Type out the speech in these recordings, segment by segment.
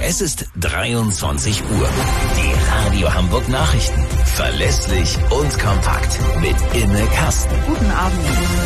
Es ist 23 Uhr. Die Radio Hamburg Nachrichten. Verlässlich und kompakt mit Imme Kasten. Guten Abend.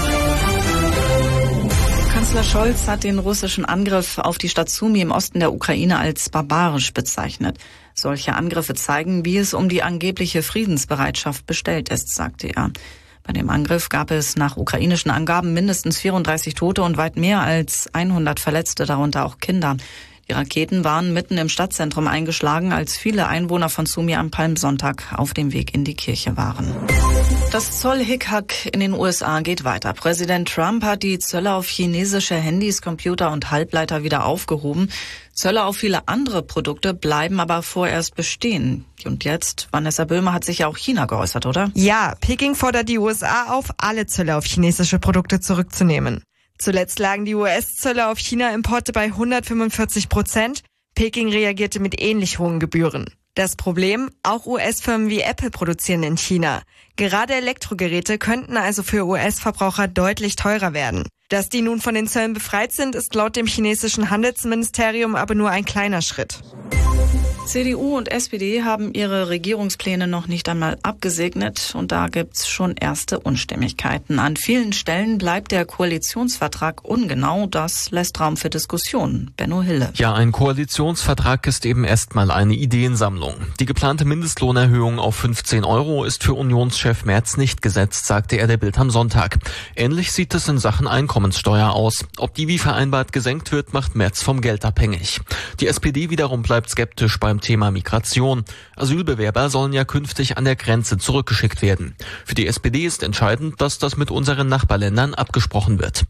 Kanzler Scholz hat den russischen Angriff auf die Stadt Sumy im Osten der Ukraine als barbarisch bezeichnet. Solche Angriffe zeigen, wie es um die angebliche Friedensbereitschaft bestellt ist, sagte er. Bei dem Angriff gab es nach ukrainischen Angaben mindestens 34 Tote und weit mehr als 100 Verletzte, darunter auch Kinder. Die Raketen waren mitten im Stadtzentrum eingeschlagen, als viele Einwohner von Sumy am Palmsonntag auf dem Weg in die Kirche waren. Das Zollhickhack in den USA geht weiter. Präsident Trump hat die Zölle auf chinesische Handys, Computer und Halbleiter wieder aufgehoben. Zölle auf viele andere Produkte bleiben aber vorerst bestehen. Und jetzt, Vanessa Böhmer, hat sich ja auch China geäußert, oder? Ja, Peking fordert die USA auf, alle Zölle auf chinesische Produkte zurückzunehmen. Zuletzt lagen die US-Zölle auf China-Importe bei 145%. Peking reagierte mit ähnlich hohen Gebühren. Das Problem, auch US-Firmen wie Apple produzieren in China. Gerade Elektrogeräte könnten also für US-Verbraucher deutlich teurer werden. Dass die nun von den Zöllen befreit sind, ist laut dem chinesischen Handelsministerium aber nur ein kleiner Schritt. CDU und SPD haben ihre Regierungspläne noch nicht einmal abgesegnet und da gibt's schon erste Unstimmigkeiten. An vielen Stellen bleibt der Koalitionsvertrag ungenau, das lässt Raum für Diskussionen. Benno Hille. Ja, ein Koalitionsvertrag ist eben erstmal eine Ideensammlung. Die geplante Mindestlohnerhöhung auf 15 € ist für Unionschef Merz nicht gesetzt, sagte er der Bild am Sonntag. Ähnlich sieht es in Sachen Einkommenssteuer aus. Ob die wie vereinbart gesenkt wird, macht Merz vom Geld abhängig. Die SPD wiederum bleibt skeptisch beim Thema Migration. Asylbewerber sollen ja künftig an der Grenze zurückgeschickt werden. Für die SPD ist entscheidend, dass das mit unseren Nachbarländern abgesprochen wird.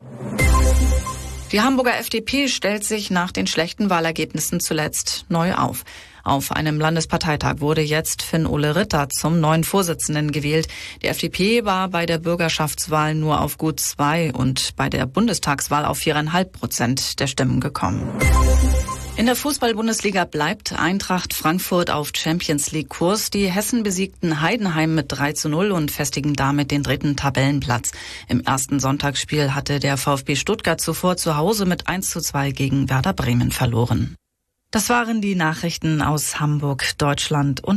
Die Hamburger FDP stellt sich nach den schlechten Wahlergebnissen zuletzt neu auf. Auf einem Landesparteitag wurde jetzt Finn-Ole Ritter zum neuen Vorsitzenden gewählt. Die FDP war bei der Bürgerschaftswahl nur auf gut 2 und bei der Bundestagswahl auf 4,5% der Stimmen gekommen. In der Fußball-Bundesliga bleibt Eintracht Frankfurt auf Champions-League-Kurs. Die Hessen besiegten Heidenheim mit 3:0 und festigen damit den 3. Tabellenplatz. Im ersten Sonntagsspiel hatte der VfB Stuttgart zuvor zu Hause mit 1:2 gegen Werder Bremen verloren. Das waren die Nachrichten aus Hamburg, Deutschland und